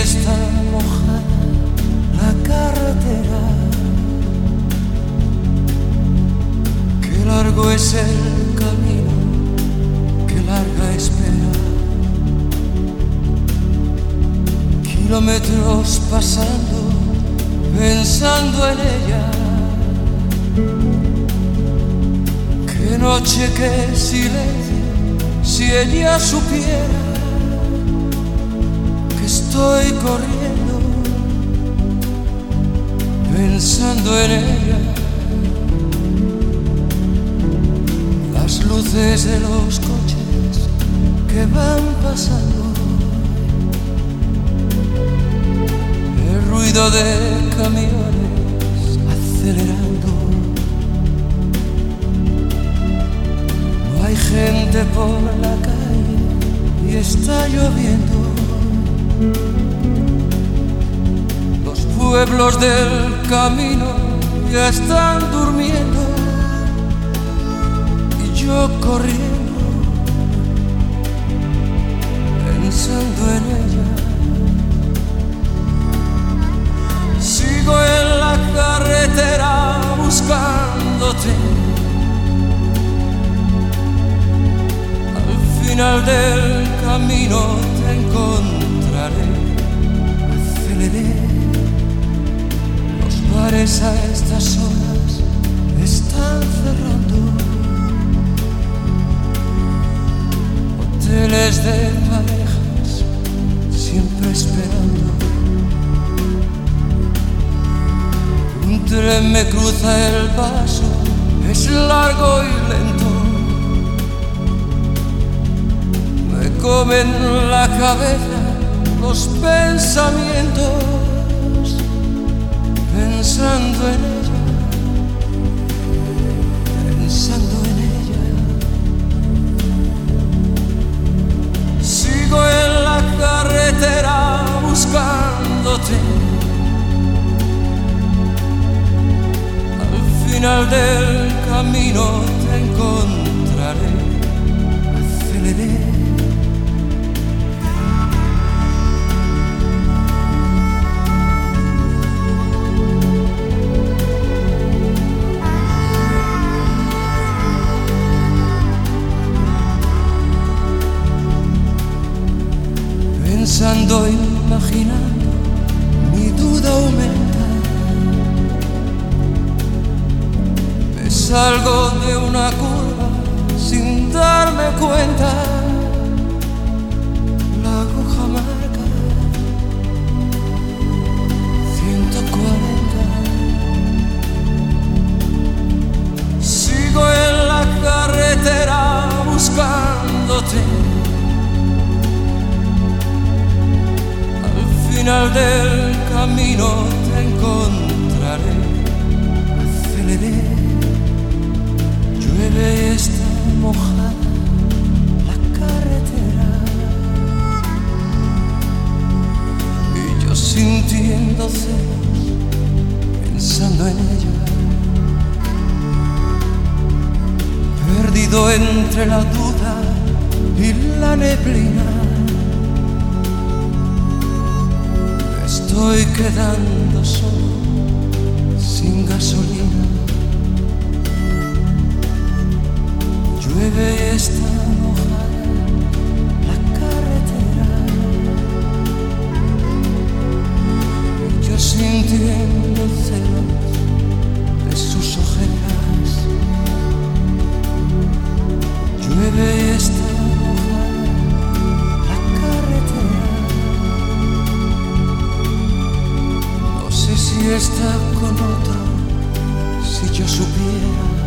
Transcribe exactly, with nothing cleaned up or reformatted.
está mojada la carretera. Qué largo es el camino, qué larga espera. Kilómetros pasando, pensando en ella. Qué noche, qué silencio, si ella supiera que estoy corriendo, pensando en ella. Las luces de los coches que van pasando, el ruido de camiones acelerando. No hay gente por la calle y está lloviendo. Los pueblos del camino ya están durmiendo y yo corriendo, pensando en ella. Sigo en la carretera buscándote. Al final del camino te encontraré. Aceleré. Los bares a estas horas están cerrando. Hoteles de parejas siempre esperando. Un tren me cruza el paso, es largo y lento. Me comen la cabeza los pensamientos, pensando en ella, pensando en ella. Sigo en la carretera buscándote. Al final del camino te encontraré. Aceleré. Pensando, imaginando, mi duda aumenta. Me salgo de una curva sin darme cuenta. La aguja marca ciento cuarenta. Sigo en la carretera buscándote. Al final del camino te encontraré. Aceleré. Llueve y está mojada la carretera. Y yo sintiendo celos, pensando en ella. Perdido entre la duda y la neblina. Estoy quedando solo, sin gasolina. Llueve y está mojada la carretera. Yo sintiendo celos de sus ojeras. Llueve y está mojada la carretera. Si está con otro, si yo supiera